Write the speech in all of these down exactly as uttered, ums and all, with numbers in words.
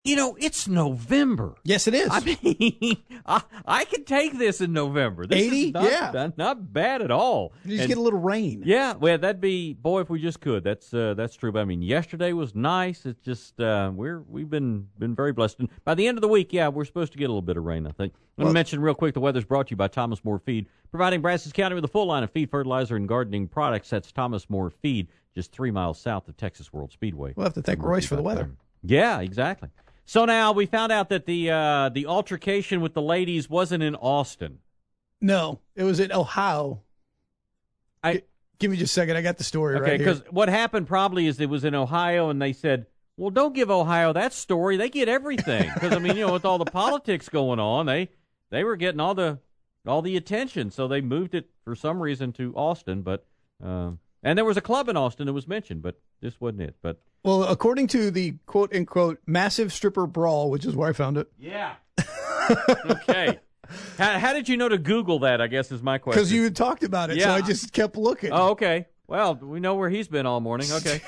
You know, it's November. Yes, it is. I mean, I, I can take this in November. This eighty? is not, Yeah. not, not bad at all. You just And, get a little rain. yeah, well, that'd be, boy, if we just could. That's uh, that's true. But I mean, yesterday was nice. It's just, uh, we're, we've been been very blessed. And by the end of the week, yeah, we're supposed to get a little bit of rain, I think. I'm going to mention real quick, the weather's brought to you by Thomas More Feed, providing Brazos County with a full line of feed, fertilizer, and gardening products. That's Thomas More Feed, just three miles south of Texas World Speedway. We'll have to thank Royce for the weather. Yeah, exactly. So now we found out that the uh, the altercation with the ladies wasn't in Austin. No, it was in Ohio. I G- give me just a second. I got the story okay, right here. because what happened probably is it was in Ohio, and they said, "Well, don't give Ohio that story. They get everything." Because I mean, you know, with all the politics going on, they they were getting all the all the attention, so they moved it for some reason to Austin. But um, and there was a club in Austin that was mentioned, but this wasn't it. But Well, according to the quote-unquote massive stripper brawl, which is where I found it. yeah, okay. How, how did you know to Google that, I guess, is my question. Because you had talked about it, so Yeah. I just kept looking. Oh, okay. Well, we know where he's been all morning. Okay.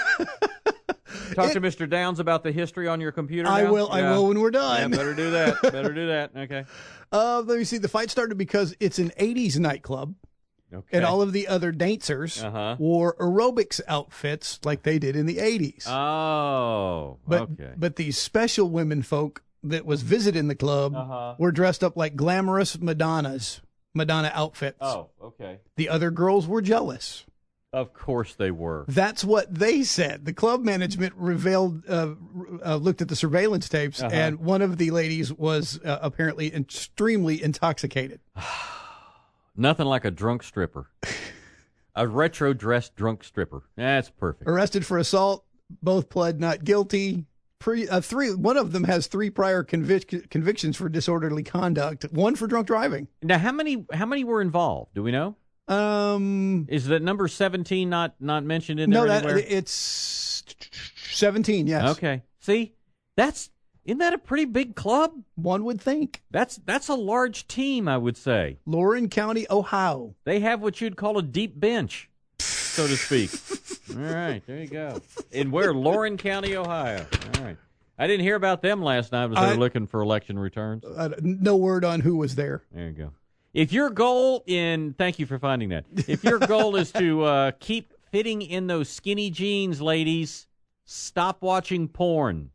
Talk to Mister Downs about the history on your computer I now? will. I Yeah. will when we're Yeah, done. better do that. Better do that. Okay. Uh, let me see. The fight started because it's an eighties nightclub, Okay. and all of the other dancers Uh-huh. wore aerobics outfits like they did in the eighties. Oh, but okay. but these special women folk that was visiting the club Uh-huh. were dressed up like glamorous Madonnas, Madonna outfits. Oh, okay. The other girls were jealous. Of course they were. That's what they said. The club management revealed, uh, uh, looked at the surveillance tapes, Uh-huh. and one of the ladies was uh, apparently extremely intoxicated. Nothing like a drunk stripper. A retro-dressed drunk stripper. That's perfect. Arrested for assault, both pled not guilty. Pre, uh, three, one of them has three prior convic- convictions for disorderly conduct, one for drunk driving. Now, how many how many were involved? Do we know? Um, Is that number seventeen not, not mentioned in no, there that anywhere? it's seventeen. Yes. Okay. See, that's isn't that a pretty big club? One would think. That's that's a large team, I would say. Loren County, Ohio. They have what you'd call a deep bench, so to speak. All right, there you go. In where? Loren County, Ohio. All right. I didn't hear about them last night as they I- were looking for election returns. Uh, no word on who was there. There you go. If your goal in, thank you for finding that. If your goal is to uh, keep fitting in those skinny jeans, ladies, stop watching porn.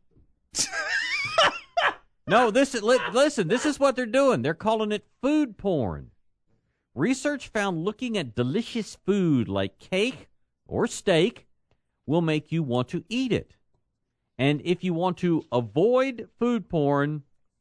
No, this is, li- listen, this is what they're doing. They're calling it food porn. Research found looking at delicious food like cake or steak will make you want to eat it. And if you want to avoid food porn,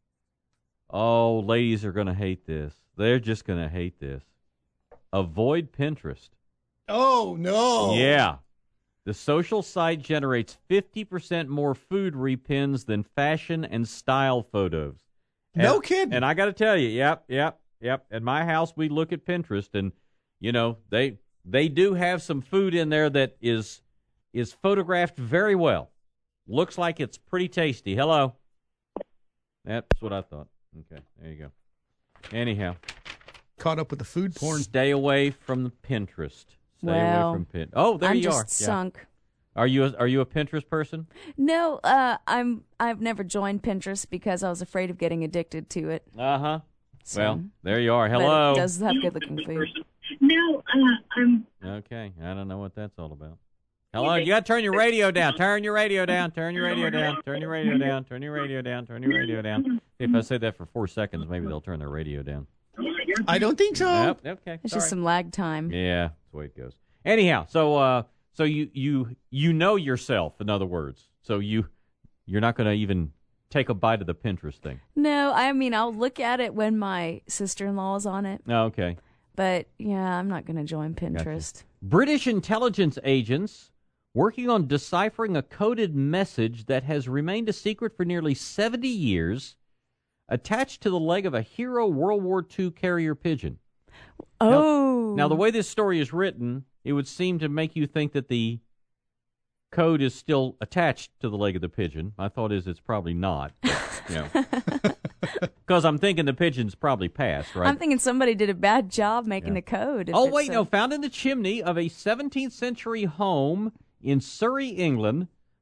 oh, ladies are going to hate this. They're just going to hate this. Avoid Pinterest. Oh, no. Yeah. The social site generates fifty percent more food repins than fashion and style photos. And, No kidding. And I got to tell you, yep, yep, yep. At my house, we look at Pinterest, and, you know, they they do have some food in there that is is photographed very well. Looks like it's pretty tasty. Hello. That's what I thought. Okay, there you go. Anyhow. Caught up with the food porn. Stay away from the Pinterest. Stay Well, away from Pin. Oh, there I'm you just are. Yeah. sunk. Are you a, are you a Pinterest person? No, uh, I'm. I've never joined Pinterest because I was afraid of getting addicted to it. Uh huh. So, Well, there you are. but Hello. it does have good-looking food. No, uh, I'm. Okay, I don't know what that's all about. Hello, you got to turn your radio down. Turn your radio down. Turn your radio down. Turn your radio down. Turn your radio down. Turn your radio down. If I say that for four seconds, maybe they'll turn their radio down. I don't think so. Yep, okay. It's sorry. just some lag time. Yeah, that's the way it goes. Anyhow, so uh, so you you you know yourself. In other words, so you you're not going to even take a bite of the Pinterest thing. No, I mean I'll look at it when my sister-in-law is on it, Oh, okay. but yeah, I'm not going to join Pinterest. British intelligence agents working on deciphering a coded message that has remained a secret for nearly seventy years, attached to the leg of a hero World War Two carrier pigeon. Oh, Now, the way this story is written, it would seem to make you think that the code is still attached to the leg of the pigeon. My thought is it's probably not. Because I'm thinking the pigeon's probably passed, right? I'm thinking somebody did a bad job making Yeah. the code. if Oh, it's wait, a- no. Found in the chimney of a seventeenth century home in Surrey, England,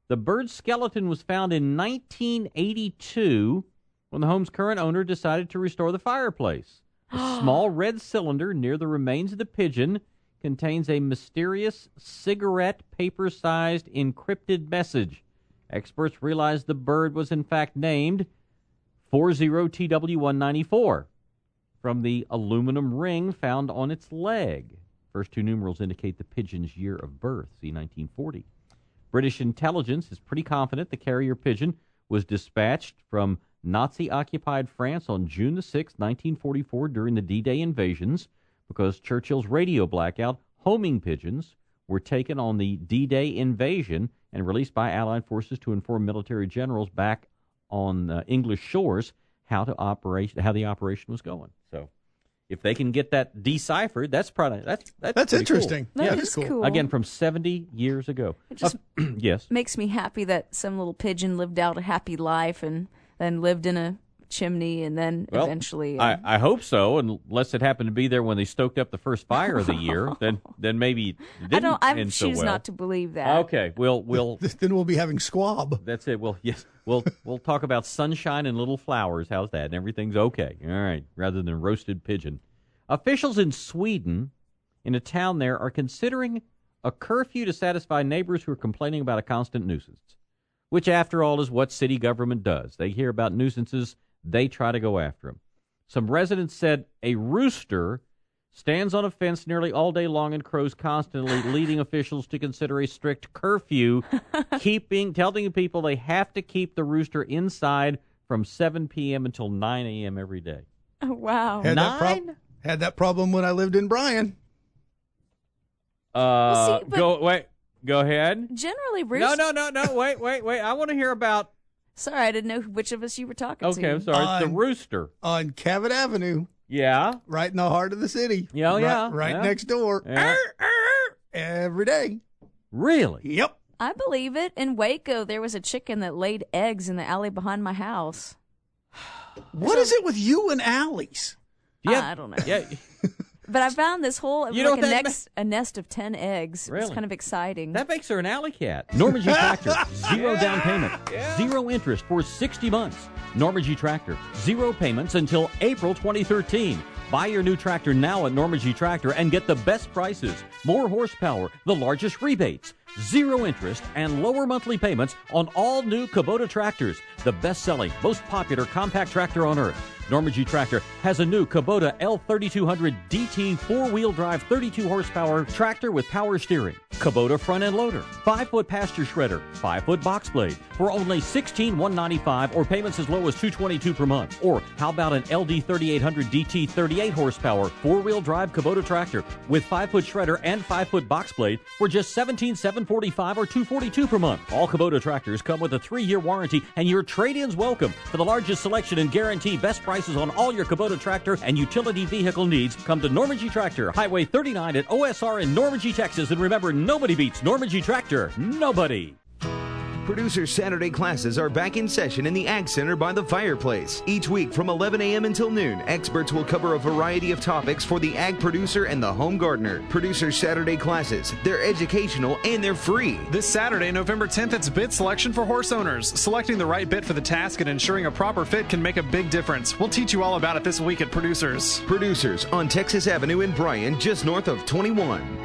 The bird's skeleton was found in nineteen eighty-two when the home's current owner decided to restore the fireplace. A small red cylinder near the remains of the pigeon contains a mysterious cigarette paper-sized encrypted message. Experts realized the bird was in fact named forty T W one ninety-four from the aluminum ring found on its leg. First two numerals indicate the pigeon's year of birth, see nineteen forty. British intelligence is pretty confident the carrier pigeon was dispatched from Nazi-occupied France on June the sixth, nineteen forty-four, during the D-Day invasions, because Churchill's radio blackout, homing pigeons were taken on the D-Day invasion and released by Allied forces to inform military generals back on uh, English shores how to operate, how the operation was going. So, if they can get that deciphered, that's probably that's that's, That's pretty interesting. Cool. That Yeah. is cool. Again, from seventy years ago. It just Uh, yes. makes me happy that some little pigeon lived out a happy life and then lived in a chimney and then Well, eventually. Uh, I, I hope so, unless it happened to be there when they stoked up the first fire of the year. then then maybe it didn't I don't. I end so choose well. not to believe that. Okay, we'll we'll Then we'll be having squab. that's it. Well, yes, we'll we'll talk about sunshine and little flowers. How's that? And everything's okay. All right, rather than roasted pigeon. Officials in Sweden, in a town there, are considering a curfew to satisfy neighbors who are complaining about a constant nuisance, which, after all, is what city government does. They hear about nuisances, they try to go after them. Some residents said a rooster stands on a fence nearly all day long and crows constantly, leading officials to consider a strict curfew, keeping telling people they have to keep the rooster inside from seven p.m. until nine a.m. every day. Oh, wow. Had that, prob- Nine? had that problem when I lived in Bryan. Uh, see, but- go wait. Go ahead. Generally, No, roosters. no, no, no. Wait, wait, wait. I want to hear about. Sorry, I didn't know which of us you were talking Okay, to. I'm sorry. It's the On- rooster. On Cabot Avenue, Yeah. right in the heart of the city. Yeah, oh, right, yeah, Right yeah. next door. Yeah. Arr, arr, every day. Really? Yep. I believe it. In Waco, there was a chicken that laid eggs in the alley behind my house. What is it with you and alleys? Yeah. I don't know. Yeah. But I found this whole it was You know like a, what that next, a nest of ten eggs. It was Really? kind of exciting. That makes her an alley cat. Norman G. Tractor. Zero down payment. Zero interest for sixty months. Norman G. Tractor. Zero payments until April twenty thirteen. Buy your new tractor now at Norman G. Tractor and get the best prices, more horsepower, the largest rebates, zero interest, and lower monthly payments on all new Kubota tractors, the best-selling, most popular compact tractor on earth. Norman G. Tractor has a new Kubota L thirty-two hundred D T four-wheel drive thirty-two horsepower tractor with power steering, Kubota front-end loader, five-foot pasture shredder, five-foot box blade for only sixteen thousand one hundred ninety-five dollars or payments as low as two hundred twenty-two dollars per month. Or how about an L D thirty-eight hundred D T thirty-eight horsepower four-wheel drive Kubota tractor with five-foot shredder and five-foot box blade for just seventeen thousand seven hundred forty-five dollars or two hundred forty-two dollars per month. All Kubota tractors come with a three-year warranty and your trade-ins welcome. For the largest selection and guarantee best prices on all your Kubota tractor and utility vehicle needs, come to Norman G. Tractor, Highway thirty-nine at O S R in Norman G, Texas. And remember, nobody beats Norman G. Tractor. Nobody. Producer Saturday classes are back in session in the Ag Center by the fireplace. Each week from eleven a.m. until noon, experts will cover a variety of topics for the ag producer and the home gardener. Producer Saturday classes, they're educational and they're free. This Saturday, November tenth, it's bit selection for horse owners. Selecting the right bit for the task and ensuring a proper fit can make a big difference. We'll teach you all about it this week at Producers. Producers on Texas Avenue in Bryan, just north of twenty-one.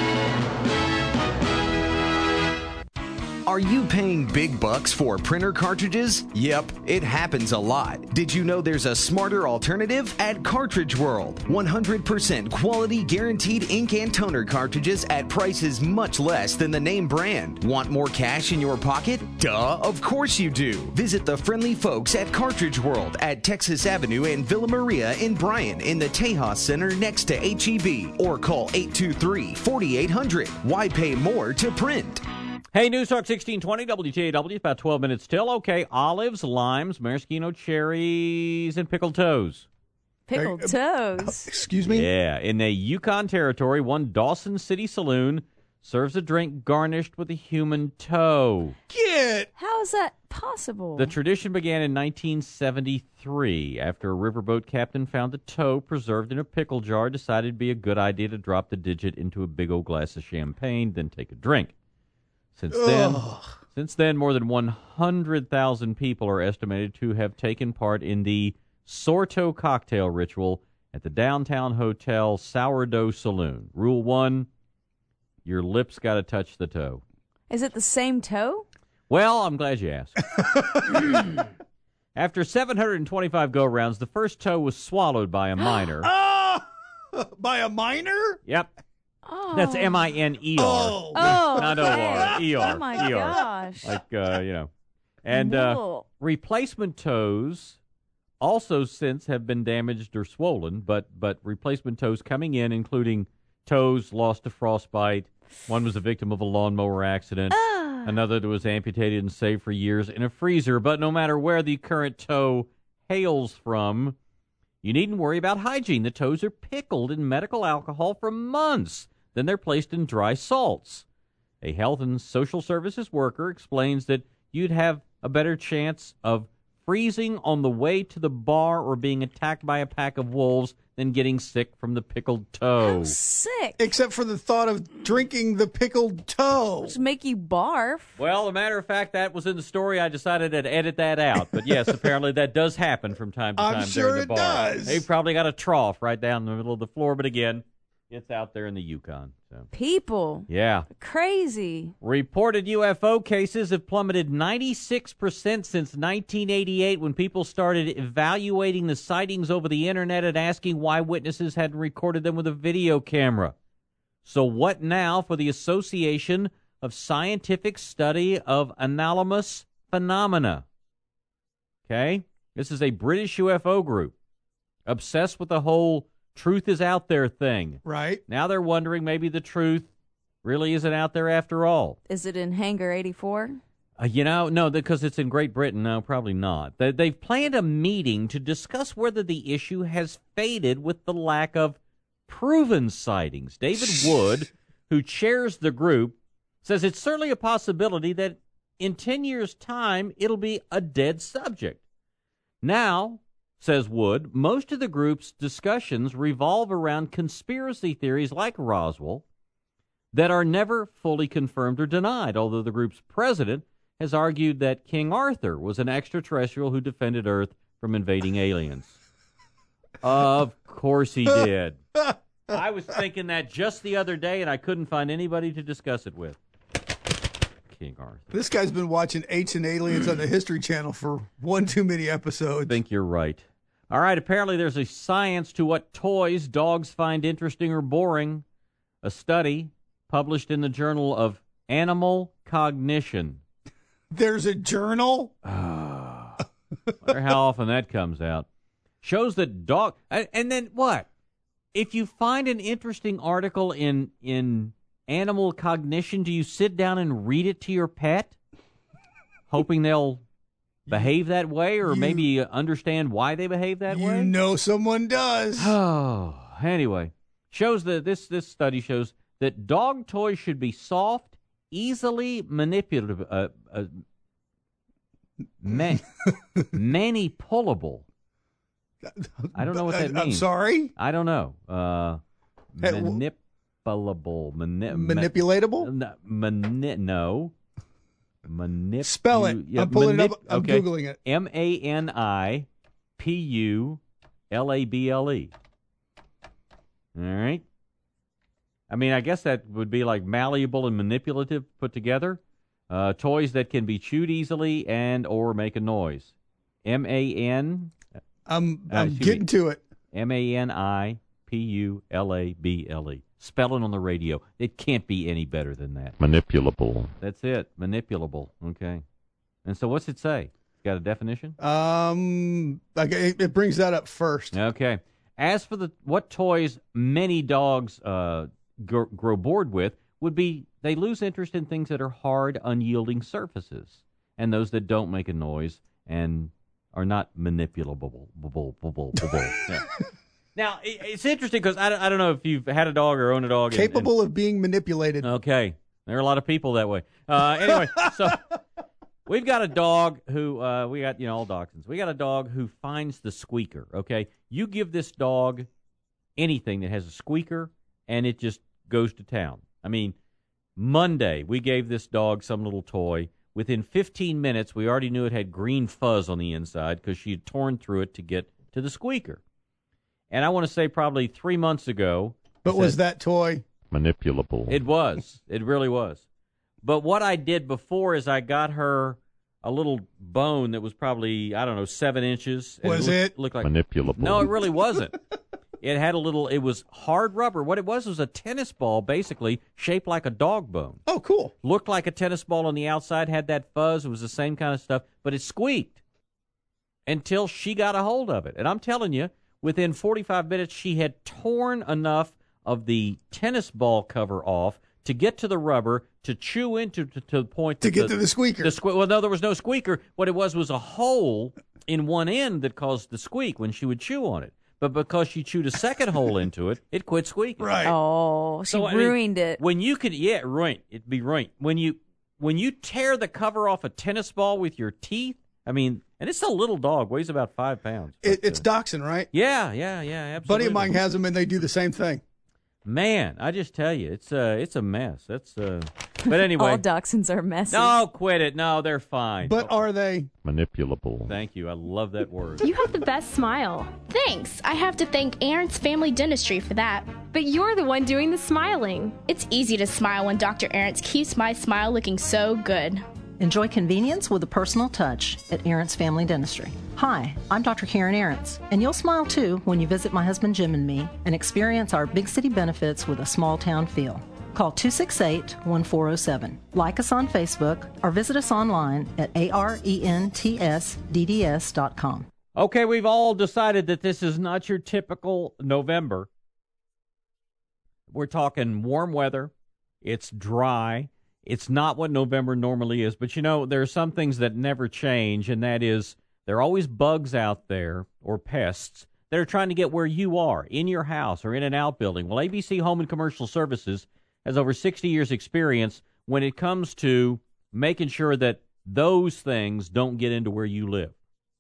Are you paying big bucks for printer cartridges? Yep, it happens a lot. Did you know there's a smarter alternative? At Cartridge World, one hundred percent quality guaranteed ink and toner cartridges at prices much less than the name brand. Want more cash in your pocket? Duh, of course you do. Visit the friendly folks at Cartridge World at Texas Avenue and Villa Maria in Bryan in the Tejas Center next to H E B or call eight two three, four eight zero zero. Why pay more to print? Hey, News Talk sixteen twenty W T A W, about twelve minutes till. Okay, olives, limes, maraschino cherries, and pickled toes. Pickled Uh, toes. Excuse me? Yeah, in the Yukon Territory, one Dawson City Saloon serves a drink garnished with a human toe. Get. How is that possible? The tradition began in nineteen seventy-three after a riverboat captain found a toe preserved in a pickle jar, decided it'd be a good idea to drop the digit into a big old glass of champagne, then take a drink. Since then, Ugh. Since then, more than one hundred thousand people are estimated to have taken part in the Sorto cocktail ritual at the downtown hotel Sourdough Saloon. Rule one, your lips got to touch the toe. Is it the same toe? Well, I'm glad you asked. After seven hundred twenty-five go-rounds, the first toe was swallowed by a minor. Oh, by a minor? Yep. Oh. That's M I N E R. Oh. Oh, Not O okay. R. E R. Oh, my E R. gosh. Like, uh, you know. And uh, No. replacement toes also since have been damaged or swollen, but, but replacement toes coming in, including toes lost to frostbite. One was a victim of a lawnmower accident. Ah. Another that was amputated and saved for years in a freezer. But no matter where the current toe hails from, you needn't worry about hygiene. The toes are pickled in medical alcohol for months. Then they're placed in dry salts. A health and social services worker explains that you'd have a better chance of freezing on the way to the bar or being attacked by a pack of wolves than getting sick from the pickled toe. How sick. Except for the thought of drinking the pickled toe. Just make you barf. Well, a matter of fact, that was in the story. I decided to edit that out. But yes, apparently that does happen from time to I'm time sure during the it bar. does. They've probably got a trough right down in the middle of the floor, but again, it's out there in the Yukon. So People. yeah. Crazy. Reported U F O cases have plummeted ninety-six percent since nineteen eighty-eight when people started evaluating the sightings over the internet and asking why witnesses hadn't recorded them with a video camera. So what now for the Association of Scientific Study of Anomalous Phenomena? Okay? This is a British U F O group obsessed with the whole truth is out there thing. Right. Now they're wondering maybe the truth really isn't out there after all. Is it in Hangar eighty-four? Uh, you know, no, because it's in Great Britain. No, probably not. They, they've planned a meeting to discuss whether the issue has faded with the lack of proven sightings. David Wood, who chairs the group, says it's certainly a possibility that in ten years' time it'll be a dead subject. Now, says Wood, most of the group's discussions revolve around conspiracy theories like Roswell that are never fully confirmed or denied, although the group's president has argued that King Arthur was an extraterrestrial who defended Earth from invading aliens. Of course he did. I was thinking that just the other day, and I couldn't find anybody to discuss it with. King Arthur. This guy's been watching Ancient Aliens on the History Channel for one too many episodes. I think you're right. All right, apparently there's a science to what toys dogs find interesting or boring. A study published in the Journal of Animal Cognition. There's a journal? I wonder how often that comes out. Shows that dog... And, and then what? If you find an interesting article in in Animal Cognition, do you sit down and read it to your pet? Hoping they'll... behave that way, or You- maybe understand why they behave that You way? know someone does. Oh, anyway, shows that this this study shows that dog toys should be soft, easily manipulative, uh, uh, man, manipulable. I don't know what that I- I'm means. sorry? I don't know. Uh, Hey, w- manipulable, mani- Manipulatable? ma- mani- no. Manip- Spell it. yeah, I'm pulling manip- it up. I'm okay. Googling it. M A N I P U L A B L E. All right. I mean, I guess that would be like malleable and manipulative put together. Uh, toys that can be chewed easily and or make a noise. M A N I'm, Uh, I'm excuse getting me. to it. M A N I P U L A B L E. Spell it on the radio. It can't be any better than that. Manipulable. That's it. Manipulable. Okay. And so what's it say? Got a definition? Um, okay, it, it brings that up first. Okay. As for the what toys many dogs uh, gr- grow bored with would be they lose interest in things that are hard, unyielding surfaces, and those that don't make a noise and are not manipulable. Yeah. Now, it- it's interesting because I, don't- I don't know if you've had a dog or own a dog. and- and- Capable of being manipulated. Okay. There are a lot of people that way. Uh, anyway, so we've got a dog who, uh, we got, you know, all dachshunds. We got a dog who finds the squeaker, okay? You give this dog anything that has a squeaker, and it just goes to town. I mean, Monday, we gave this dog some little toy. within fifteen minutes, we already knew it had green fuzz on the inside because she had torn through it to get to the squeaker. And I want to say probably three months ago. But was that toy manipulable? It was. It really was. But what I did before is I got her a little bone that was probably, I don't know, seven inches. And Was it? Looked, it? looked like, manipulable? No, it really wasn't. It had a little, it was hard rubber. What it was was a tennis ball, basically, shaped like a dog bone. Oh, cool. Looked like a tennis ball on the outside, had that fuzz. It was the same kind of stuff, but it squeaked until she got a hold of it. And I'm telling you, within forty-five minutes, she had torn enough of the tennis ball cover off to get to the rubber, to chew into to, to the point To that get the, to the squeaker. The sque- well, no, there was no squeaker. What it was was a hole in one end that caused the squeak when she would chew on it. But because she chewed a second hole into it, it quit squeaking. Right. Oh, she So, I mean, ruined it. When you could, yeah, ruined. It'd be ruined. When you when you tear the cover off a tennis ball with your teeth, I mean, and it's a little dog, weighs about five pounds. It, but, it's uh, Dachshund, right? Yeah, yeah, yeah, absolutely. Buddy of mine has them, and they do the same thing. Man, I just tell you, it's uh, it's a mess. That's uh, but anyway. All dachshunds are messy. No, quit it. No, they're fine. But are they? Manipulable. Thank you. I love that word. You have the best smile. Thanks. I have to thank Aaron's Family Dentistry for that. But you're the one doing the smiling. It's easy to smile when Doctor Aaron's keeps my smile looking so good. Enjoy convenience with a personal touch at Aaron's Family Dentistry. Hi, I'm Doctor Karen Aarons, and you'll smile too when you visit my husband Jim and me and experience our big city benefits with a small town feel. Call two six eight, one four zero seven. Like us on Facebook or visit us online at A R E N T S D D S dot com. Okay, we've all decided that this is not your typical November. We're talking warm weather. It's dry. It's not what November normally is. But, you know, there are some things that never change, and that is there are always bugs out there or pests that are trying to get where you are, in your house or in an outbuilding. Well, A B C Home and Commercial Services has over sixty years experience when it comes to making sure that those things don't get into where you live.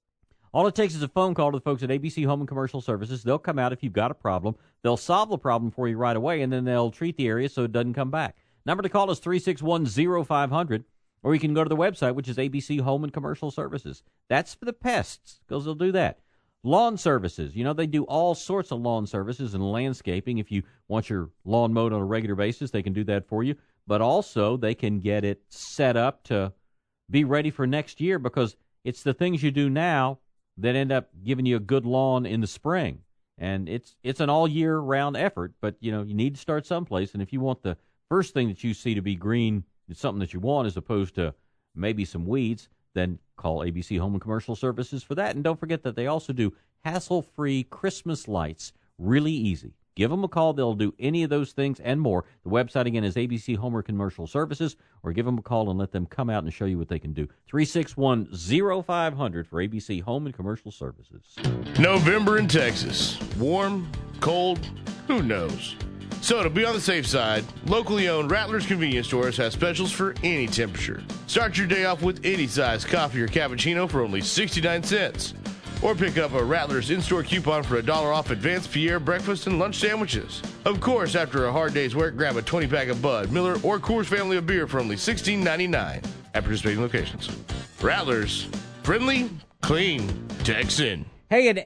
All it takes is a phone call to the folks at A B C Home and Commercial Services. They'll come out if you've got a problem. They'll solve the problem for you right away, and then they'll treat the area so it doesn't come back. Number to call is three six one, zero five zero zero, or you can go to the website, which is A B C Home and Commercial Services. That's for the pests, because they'll do that. Lawn services. You know, they do all sorts of lawn services and landscaping. If you want your lawn mowed on a regular basis, they can do that for you. But also, they can get it set up to be ready for next year, because it's the things you do now that end up giving you a good lawn in the spring. And it's it's an all-year-round effort, but, you know, you need to start someplace. And if you want the first thing that you see to be green, it's something that you want as opposed to maybe some weeds, then call A B C Home and Commercial Services for that. And don't forget that they also do hassle-free Christmas lights. Really easy. Give them a call. They'll do any of those things and more. The website, again, is A B C Home and Commercial Services, or give them a call and let them come out and show you what they can do. three six one, zero five zero zero for A B C Home and Commercial Services. November in Texas. Warm, cold, who knows? So to be on the safe side, locally owned Rattler's Convenience Stores has specials for any temperature. Start your day off with any size coffee or cappuccino for only sixty-nine cents. Or pick up a Rattler's in-store coupon for a dollar off advanced Pierre breakfast and lunch sandwiches. Of course, after a hard day's work, grab a twenty-pack of Bud, Miller, or Coors family of beer for only sixteen ninety-nine at participating locations. Rattler's, friendly, clean, Texan. Hey, an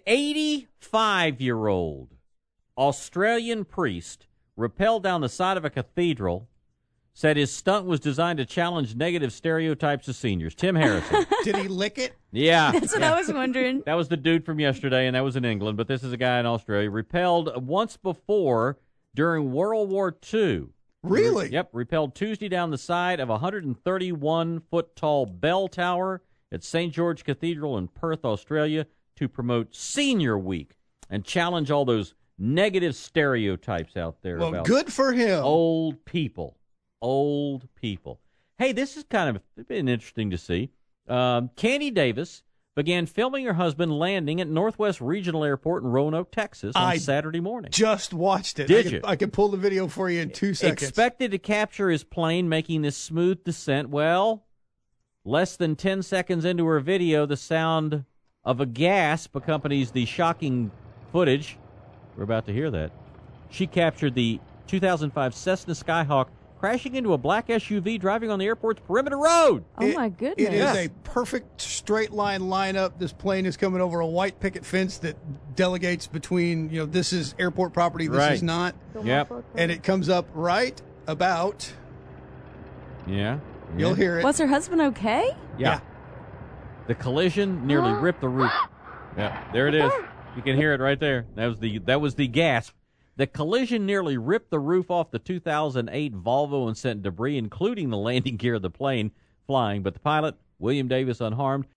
eighty-five-year-old Australian priest rappelled down the side of a cathedral, said his stunt was designed to challenge negative stereotypes of seniors. Tim Harrison. Did he lick it? Yeah. That's what yeah. I was wondering. That was the dude from yesterday, and that was in England, but this is a guy in Australia. Repelled once before during World War Two. Really? Re- yep, repelled Tuesday down the side of a one hundred thirty-one foot tall bell tower at Saint George Cathedral in Perth, Australia, to promote Senior Week and challenge all those negative stereotypes out there Well, about good for him. old people. Old people. Hey, this is kind of been interesting to see. Um, Candy Davis began filming her husband landing at Northwest Regional Airport in Roanoke, Texas on I Saturday morning. Just watched it. Did I could, you? I could pull the video for you in two seconds. Expected to capture his plane making this smooth descent. Well, less than ten seconds into her video, the sound of a gasp accompanies the shocking footage. We're about to hear that. She captured the two thousand five Cessna Skyhawk crashing into a black S U V driving on the airport's perimeter road. Oh, It- my goodness. It is a perfect straight line lineup. This plane is coming over a white picket fence that delegates between, you know, this is airport property, this Right. is not. Yep. And it comes up right about, Yeah. you'll hear it. Was her husband okay? Yeah. Yeah. The collision nearly ripped the roof. Yeah, there it is. You can hear it right there. That was the that was the gasp. The collision nearly ripped the roof off the two thousand eight Volvo and sent debris, including the landing gear of the plane, flying. But the pilot, William Davis, unharmed.